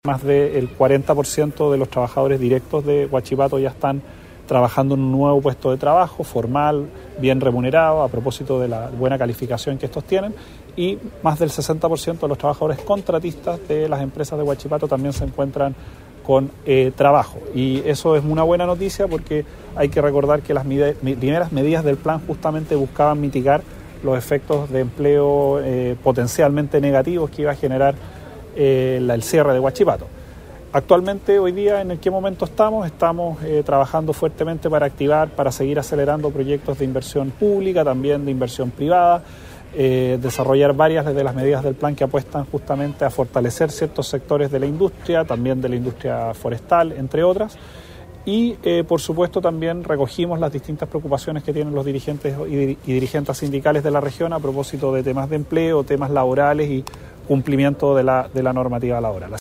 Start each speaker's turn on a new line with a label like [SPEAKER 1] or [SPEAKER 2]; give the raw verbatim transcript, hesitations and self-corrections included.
[SPEAKER 1] Más del cuarenta por ciento de los trabajadores directos de Huachipato ya están trabajando en un nuevo puesto de trabajo, formal, bien remunerado, a propósito de la buena calificación que estos tienen, y más del sesenta por ciento de los trabajadores contratistas de las empresas de Huachipato también se encuentran con eh, trabajo. Y eso es una buena noticia porque hay que recordar que las med- primeras medidas del plan justamente buscaban mitigar los efectos de empleo eh, potencialmente negativos que iba a generar eh, la, el cierre de Huachipato. Actualmente, hoy día, ¿en qué momento estamos? Estamos eh, trabajando fuertemente para activar, para seguir acelerando proyectos de inversión pública, también de inversión privada, eh, desarrollar varias de las medidas del plan que apuestan justamente a fortalecer ciertos sectores de la industria, también de la industria forestal, entre otras. Y, eh, por supuesto, también recogimos las distintas preocupaciones que tienen los dirigentes y, dir- y dirigentes sindicales de la región a propósito de temas de empleo, temas laborales y cumplimiento de la, de la normativa laboral.